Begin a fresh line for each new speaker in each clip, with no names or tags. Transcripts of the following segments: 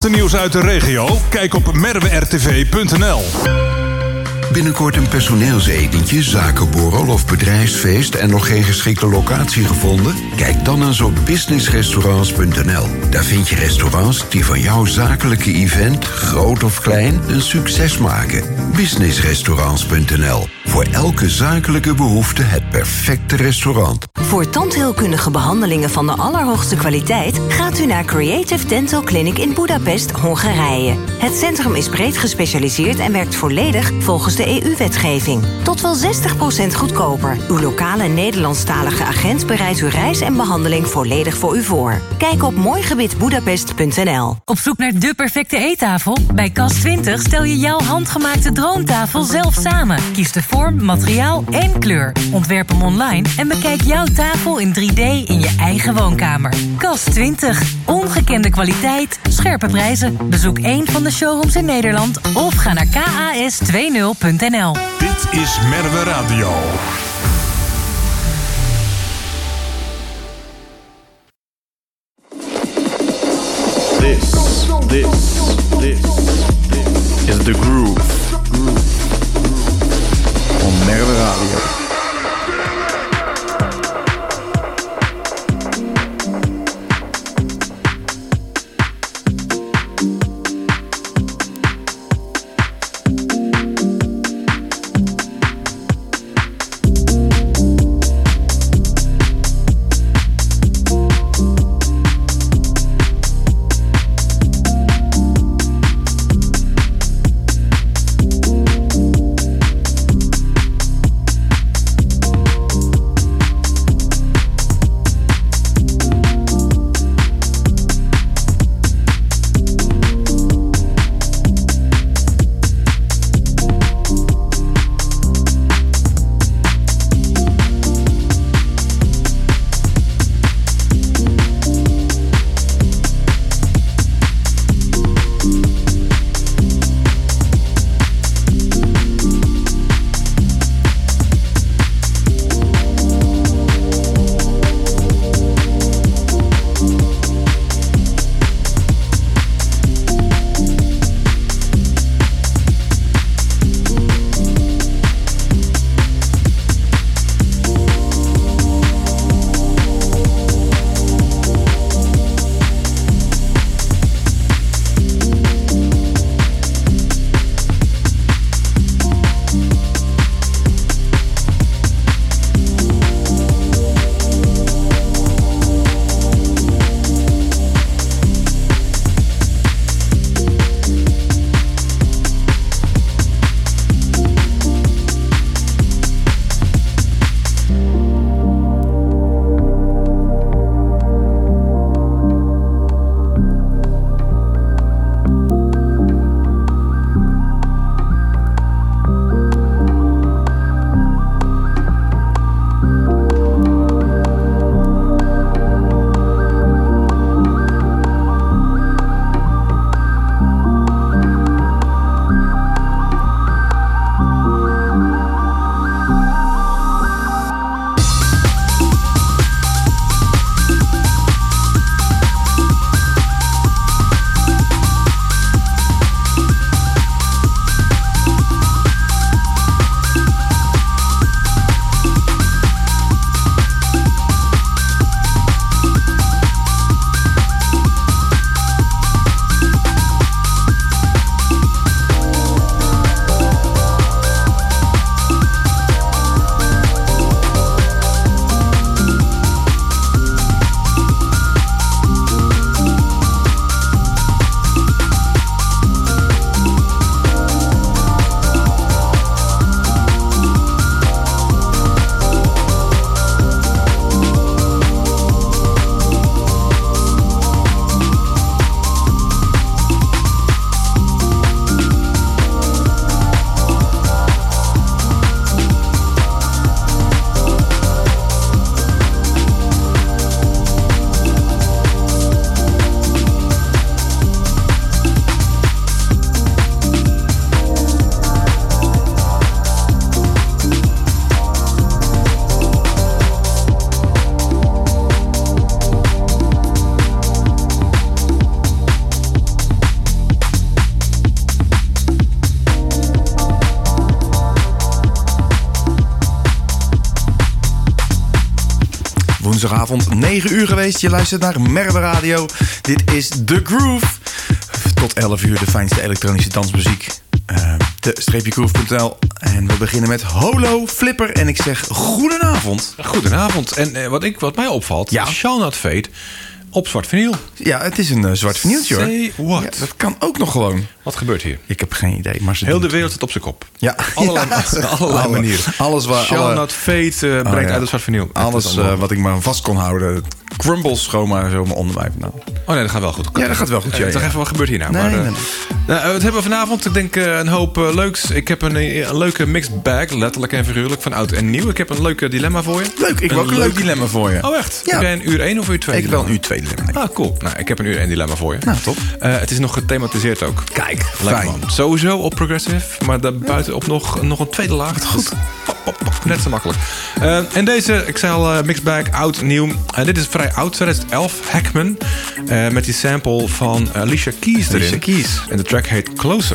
Nieuws uit de regio? Kijk op merwertv.nl.
Binnenkort een personeelsetentje, zakenborrel of bedrijfsfeest en nog geen geschikte locatie gevonden? Kijk dan eens op businessrestaurants.nl. Daar vind je restaurants die van jouw zakelijke event, groot of klein, een succes maken. Businessrestaurants.nl. Voor elke zakelijke behoefte het perfecte restaurant.
Voor tandheelkundige behandelingen van de allerhoogste kwaliteit gaat u naar Creative Dental Clinic in Budapest, Hongarije. Het centrum is breed gespecialiseerd en werkt volledig volgens de EU-wetgeving. Tot wel 60% goedkoper. Uw lokale Nederlandstalige agent bereidt uw reis en behandeling volledig voor u voor. Kijk op mooigebiedbudapest.nl.
Op zoek naar de perfecte eettafel? Bij Kas 20 stel je jouw handgemaakte droomtafel zelf samen. Kies de vorm, materiaal en kleur. Ontwerp hem online en bekijk jouw tafel in 3D in je eigen woonkamer. Kas 20. Ongekende kwaliteit, scherpe prijzen. Bezoek één van de showrooms in Nederland of ga naar kas20.nl.
Dit is Merwe Radio.
This is the groove on Merwe Radio.
woensdagavond 9 uur geweest. Je luistert naar Merwe Radio. Dit is The Groove. Tot 11 uur de fijnste elektronische dansmuziek. de-groove.nl. En we beginnen met Holo Flipper. En ik zeg goedenavond.
Goedenavond. En wat mij opvalt, Shall Not Fade op zwart vinyl.
Ja, het is een zwart vinyltje hoor.
Say what?
Ja, dat kan ook nog gewoon.
Wat gebeurt hier?
Ik heb geen idee. Maar
heel de wereld zit op zijn kop.
Ja.
Allerlei manieren.
Alles waar...
Shall Not Fade brengt uit het zwart vinyl.
Alles wat ik maar vast kon houden. Crumbles gewoon maar zo mijn onderwijs. Nou.
Oh nee, dat gaat wel goed.
Ja, dat gaat wel goed.
Toch even, wat gebeurt hier nou?
Nee,
nee. Wat hebben we vanavond? Ik denk een hoop leuks. Ik heb een leuke mixed bag, letterlijk en figuurlijk, van oud en nieuw. Ik heb een leuke dilemma voor je.
Leuk, ik heb ook een leuk dilemma voor je.
Oh echt?
Ja.
Heb jij een uur 1 of uur 2?
Ik heb wel een uur 2 dilemma.
Ah, cool. Nou, ik heb een uur 1 dilemma voor je.
Nou, top.
Het is nog gethematiseerd ook.
Kijk,
lekker man. Sowieso op progressive, maar daarbuiten op nog een tweede laag. Goed. Net zo makkelijk. En deze, ik zei al, mixed bag, oud, nieuw. Dit is vrij oud, 2011, Hackman. Met die sample van Alicia Keys erin.
Alicia Keys.
En de track heet Closer.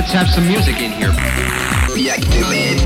Let's have some music in here. Reactivate.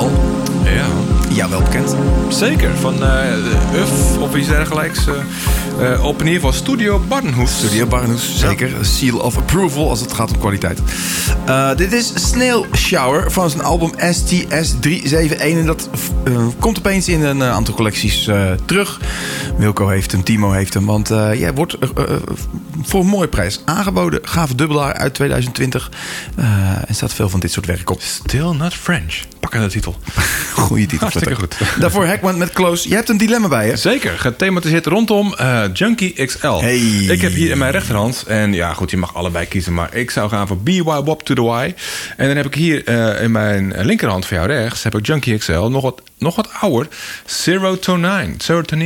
Ja.
Ja, wel bekend.
Zeker, van UF of iets dergelijks. Op in ieder geval Studio Barnhoes.
Studio Barnhoes, zeker. Seal of approval als het gaat om kwaliteit. Dit is Snail Shower van zijn album STS371. En dat komt opeens in een aantal collecties terug. Wilco heeft hem, Timo heeft hem. Want jij wordt voor een mooie prijs aangeboden. Gave dubbelaar uit 2020. En staat veel van dit soort werk op.
Still Not French. Pak aan de titel.
Goeie titel.
Hartstikke goed.
Daarvoor Hackman met Close. Je hebt een dilemma bij je.
Zeker, gethematiseerd rondom Junkie XL.
Hey.
Ik heb hier in mijn rechterhand, en ja goed, je mag allebei kiezen, maar ik zou gaan voor BY Wop to the Y. En dan heb ik hier in mijn linkerhand voor jou rechts, heb ik Junkie XL, nog wat ouder, Serotonin.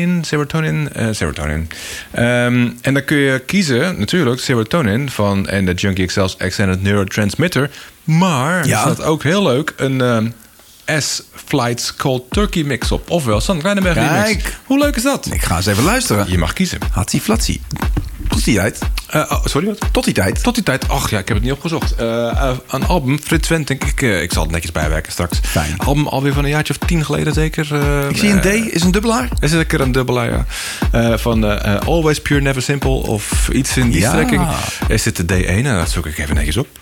En dan kun je kiezen, natuurlijk, Serotonin en de Junkie XL's Extended Neurotransmitter. Maar er staat ook heel leuk een S-Flights Cold Turkey mix op. Ofwel, Sander Kleinenberg remix. Hoe leuk is dat?
Ik ga eens even luisteren.
Je mag kiezen.
Hatsie flatsie. Tot die tijd.
Sorry, wat?
Tot die tijd.
Tot die tijd. Ach ja, ik heb het niet opgezocht. Een album, Frits Wentink. Ik zal het netjes bijwerken straks.
Fijn.
Album alweer van een jaartje of 10 geleden zeker.
Ik zie een D, is een dubbelaar?
Er zit een dubbelaar, ja. Van Always Pure Never Simple of iets in die strekking. Er zit de D1 en dat zoek ik even netjes op.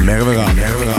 Merwe Radio.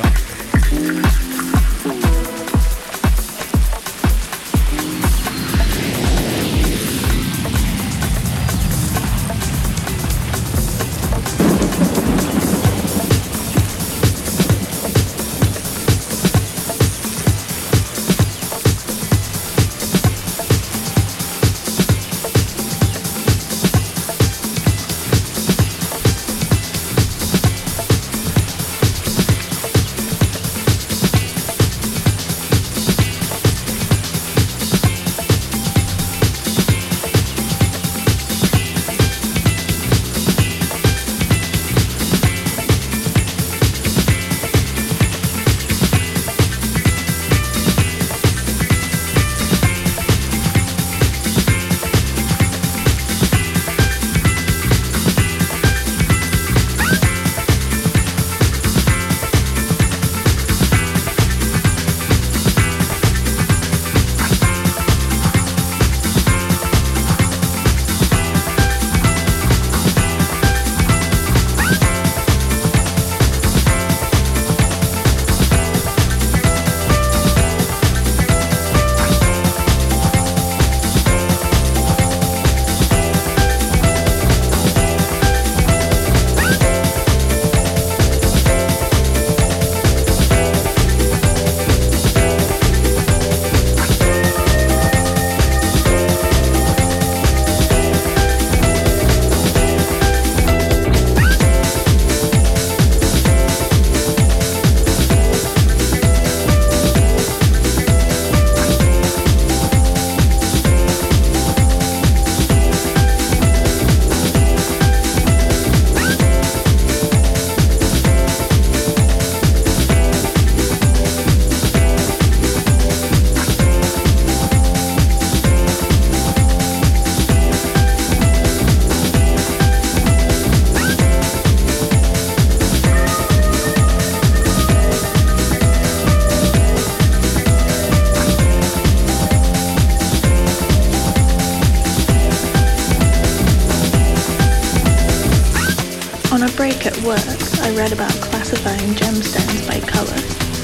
On a break at work, I read about classifying gemstones by color.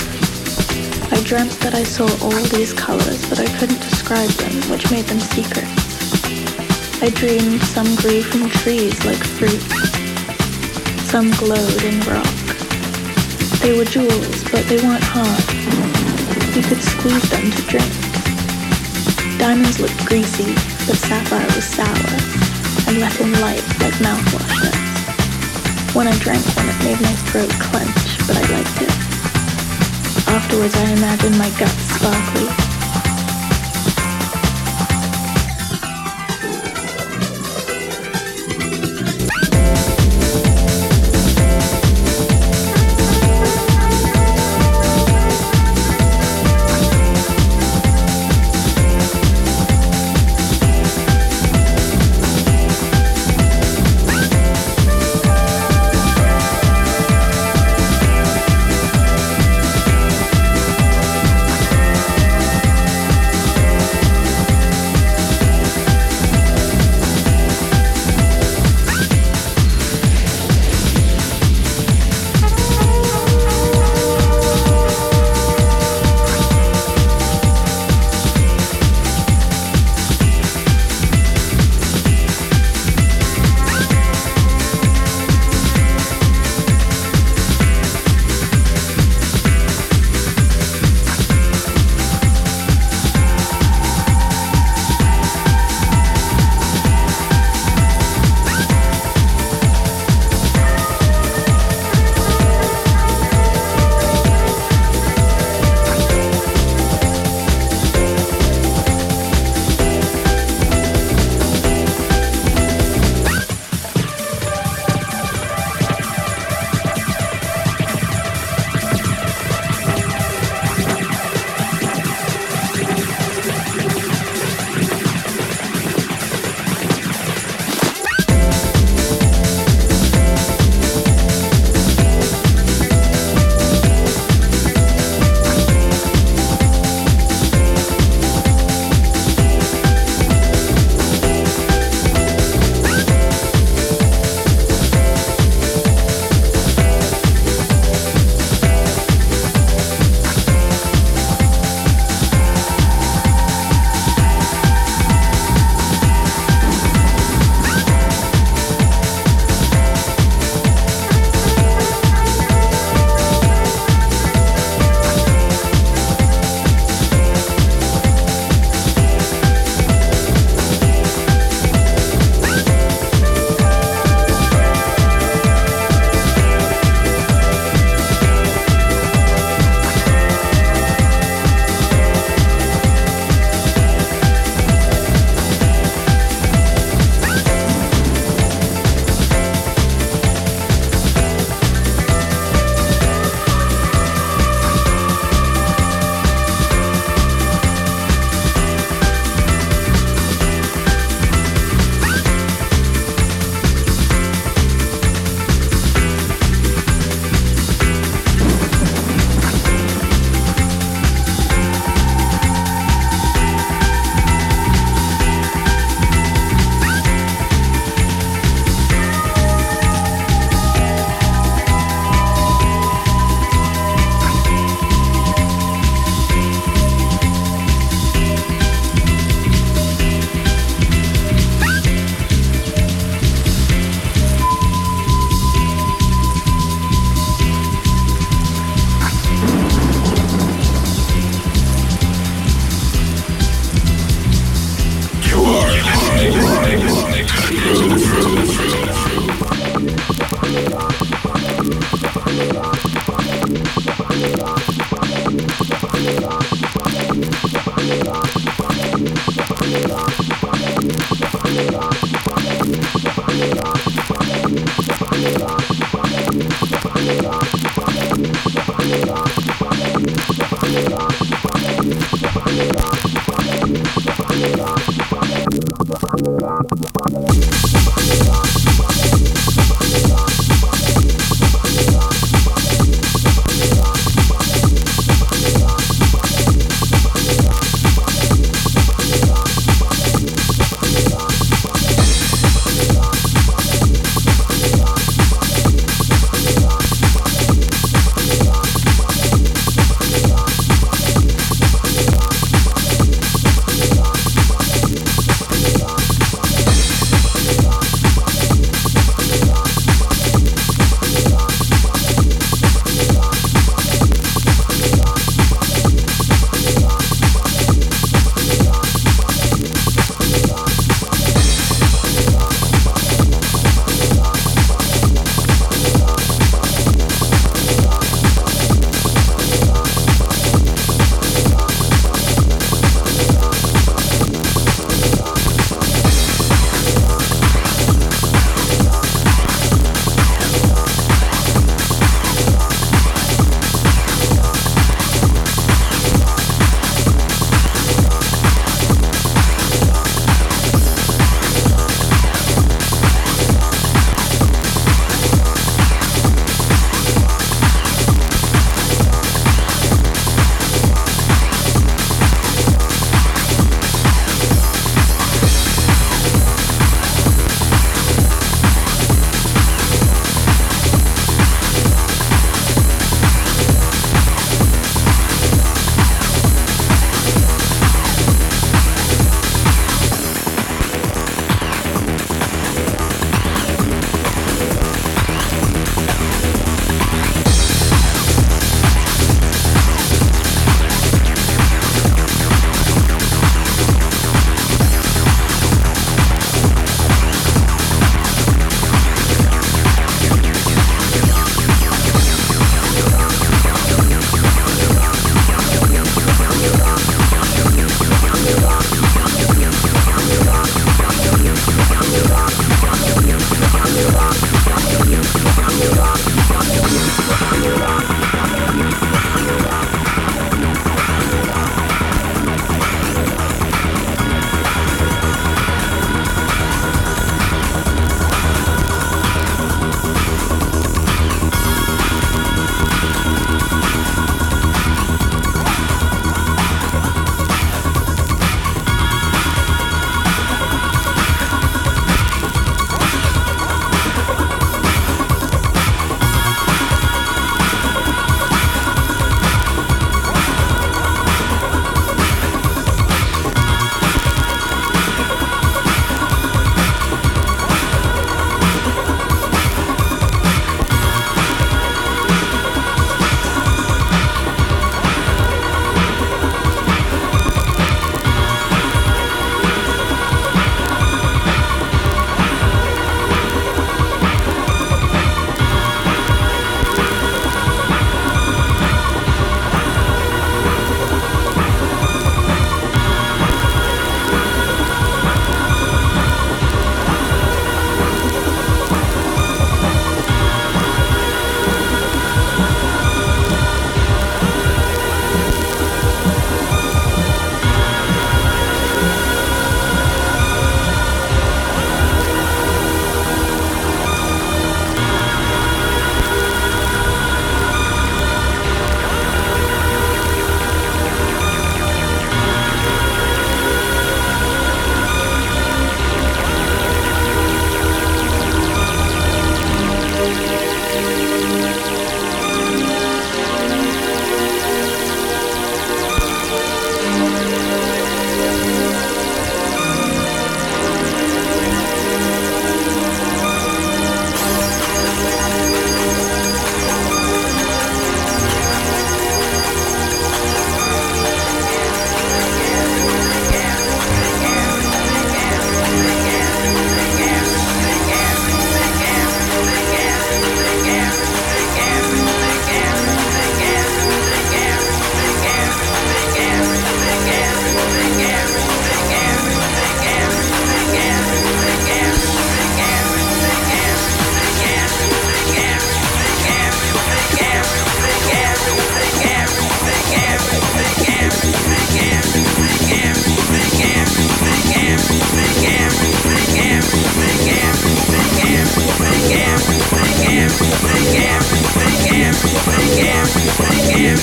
I dreamt that I saw all these colors, but I couldn't describe them, which made them secrets. I dreamed some grew from trees like fruit. Some glowed in rock. They were jewels, but they weren't hard. You could squeeze them to drink. Diamonds looked greasy, but sapphire was sour, and let in light like mouthwash does. When I drank one, it made my throat clench, but I liked it. Afterwards, I imagined my guts sparkly.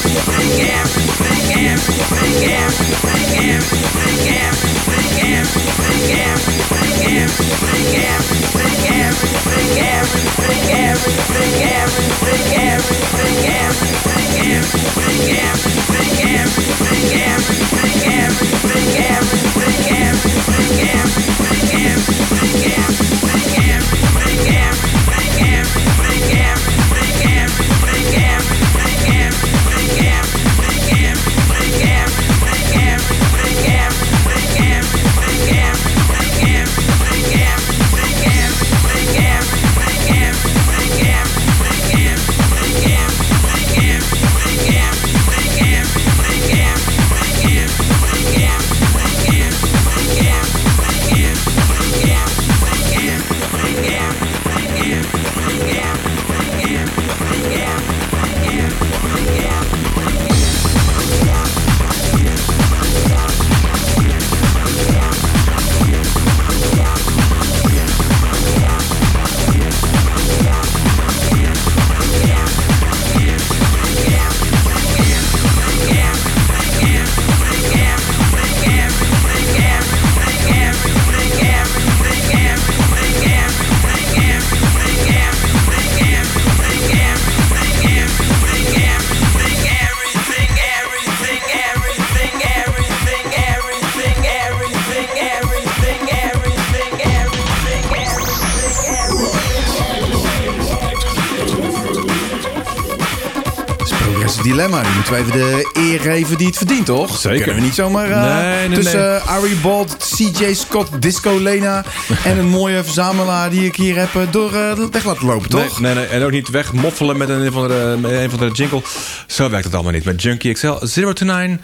Dilemma. Die moeten wij even de eer geven die het verdient, toch?
Zeker.
Kunnen we niet zomaar tussen Ari Bolt, CJ Scott, Disco Lena en een mooie verzamelaar die ik hier heb door de weg laten lopen, toch?
Nee. En ook niet wegmoffelen met een van de jingle. Zo werkt het allemaal niet. Met Junkie XL 0-9,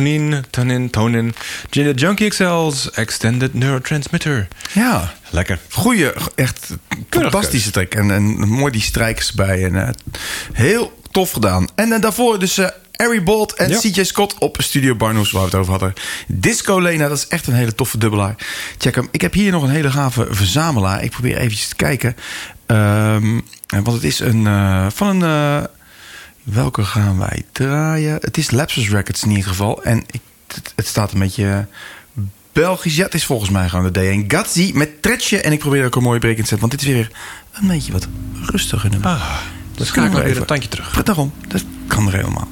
Tonin. Junkie XL's Extended Neurotransmitter.
Ja.
Lekker.
Goeie, echt fantastische track. En mooi die strijkers bij. En heel tof gedaan. En daarvoor dus Ari Bolt en CJ Scott op Studio Barnhouse, waar we het over hadden. Disco Lena, dat is echt een hele toffe dubbelaar. Check hem. Ik heb hier nog een hele gave verzamelaar. Ik probeer eventjes te kijken. Want het is welke gaan wij draaien? Het is Lapsus Records in ieder geval. En het staat een beetje Belgisch. Ja, het is volgens mij gewoon de D1 Gazzi met Tretje. En ik probeer ook een mooie break in te zetten. Want dit is weer een beetje wat rustiger nummer.
Dus ga ik weer even een tandje terug.
Daarom, dat kan er helemaal.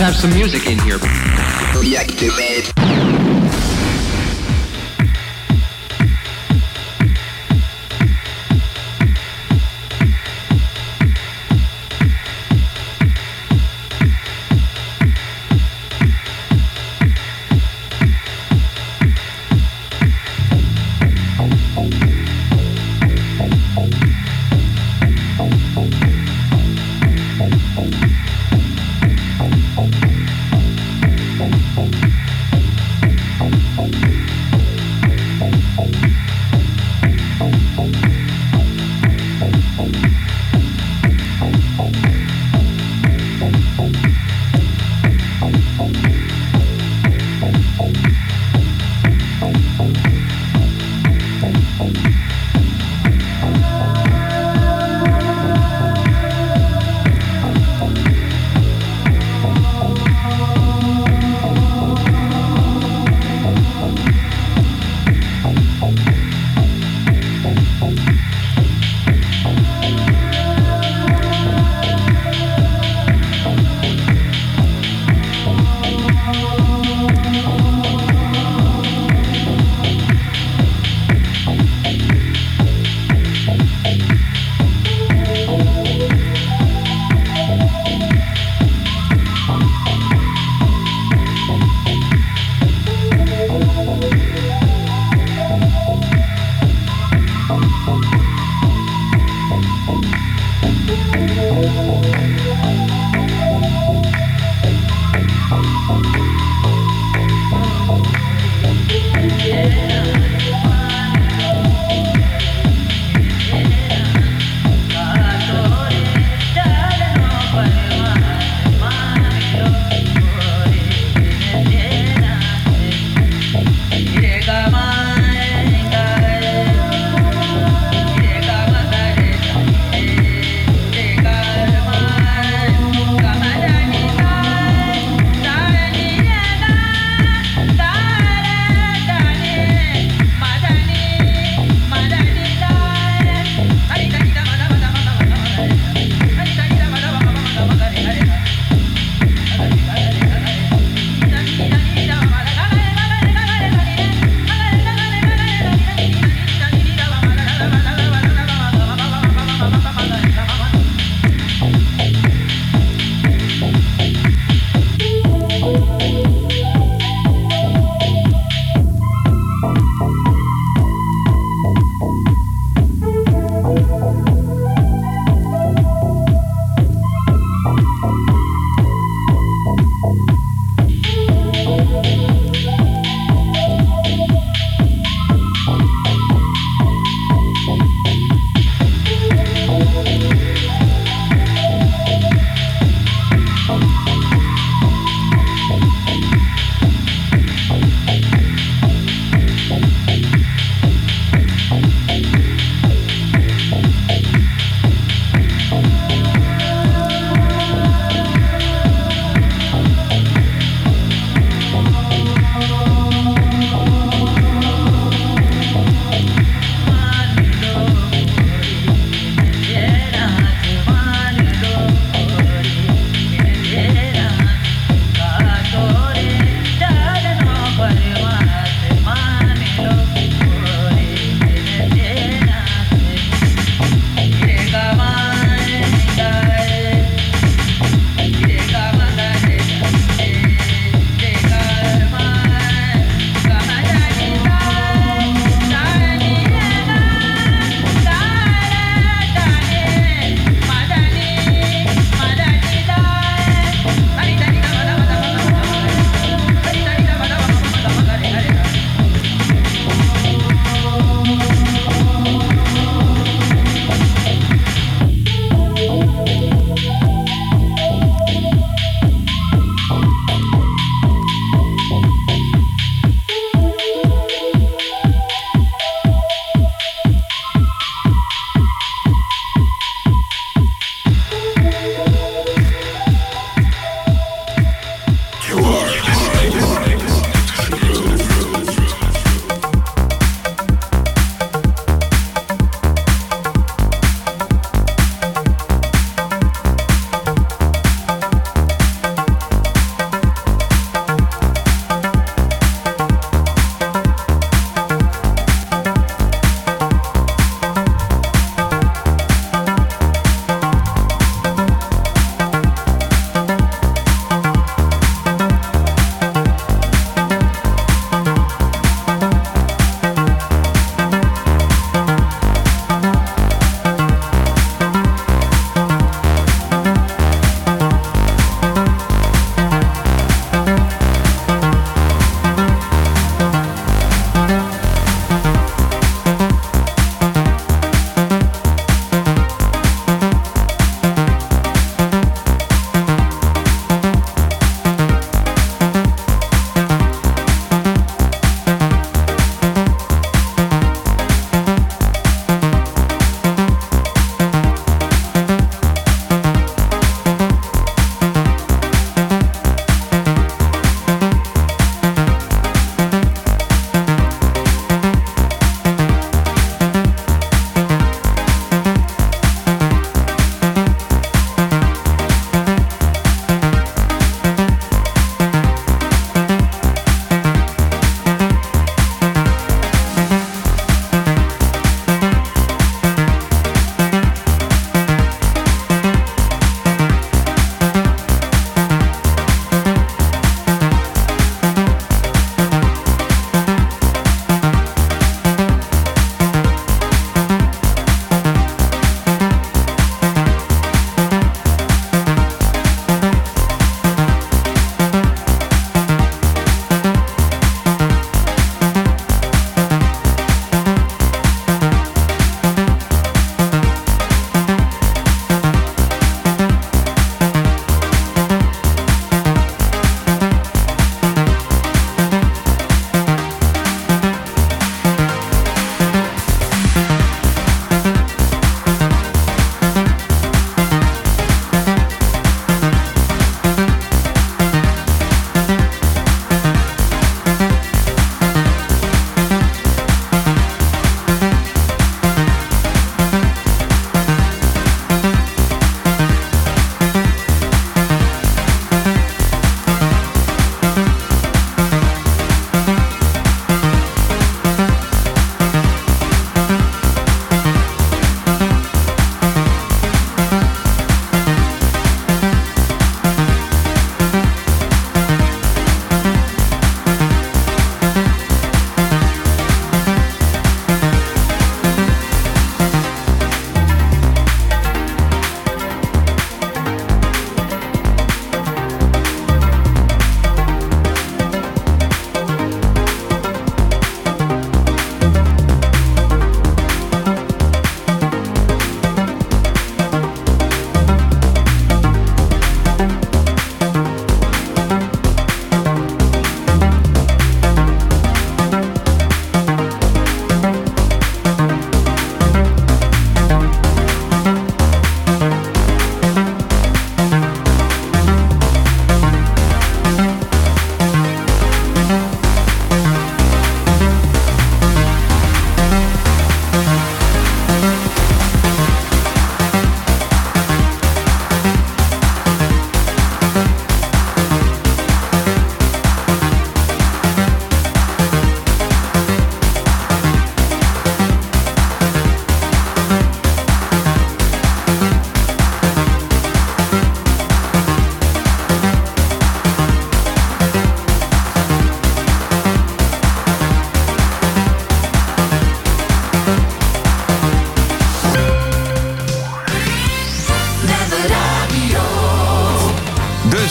have some music in here. Reactivate.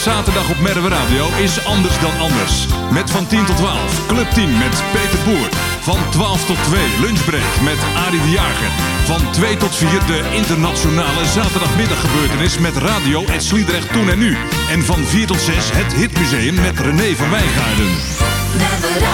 zaterdag op Merwe Radio is anders dan anders. Met van 10 tot 12 Club 10 met Peter Boer. Van 12 tot 2 Lunchbreak met Arie de Jager. Van 2 tot 4 de internationale zaterdagmiddaggebeurtenis met Radio Het Sliedrecht Toen en Nu. En van 4 tot 6 het Hitmuseum met René van Wijngaarden.